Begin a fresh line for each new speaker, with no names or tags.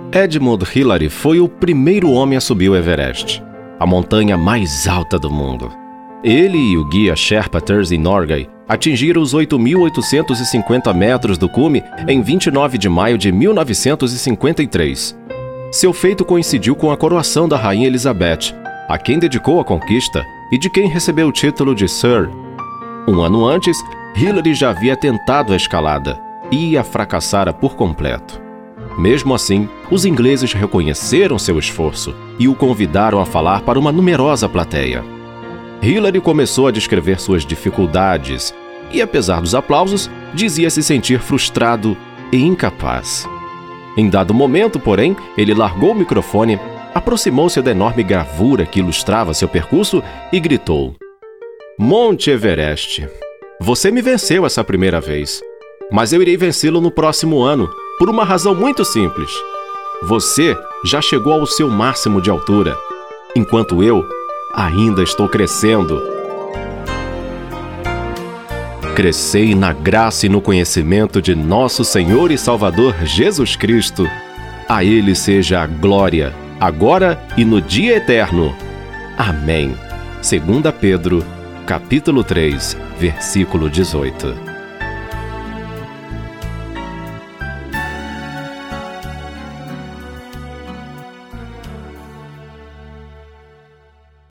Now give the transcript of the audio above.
Edmund Hillary foi o primeiro homem a subir o Everest, a montanha mais alta do mundo. Ele e o guia Sherpa Terzi Norgay atingiram os 8.850 metros do cume em 29 de maio de 1953. Seu feito coincidiu com a coroação da Rainha Elizabeth, a quem dedicou a conquista e de quem recebeu o título de Sir. Um ano antes, Hillary já havia tentado a escalada e a fracassara por completo. Mesmo assim, os ingleses reconheceram seu esforço e o convidaram a falar para uma numerosa plateia. Hillary começou a descrever suas dificuldades e, apesar dos aplausos, dizia se sentir frustrado e incapaz. Em dado momento, porém, ele largou o microfone, aproximou-se da enorme gravura que ilustrava seu percurso e gritou: "Monte Everest, você me venceu essa primeira vez, mas eu irei vencê-lo no próximo ano, por uma razão muito simples. Você já chegou ao seu máximo de altura, enquanto eu ainda estou crescendo. Crescei na graça e no conhecimento de nosso Senhor e Salvador Jesus Cristo. A Ele seja a glória, agora e no dia eterno. Amém." 2 Pedro, capítulo 3, versículo 18.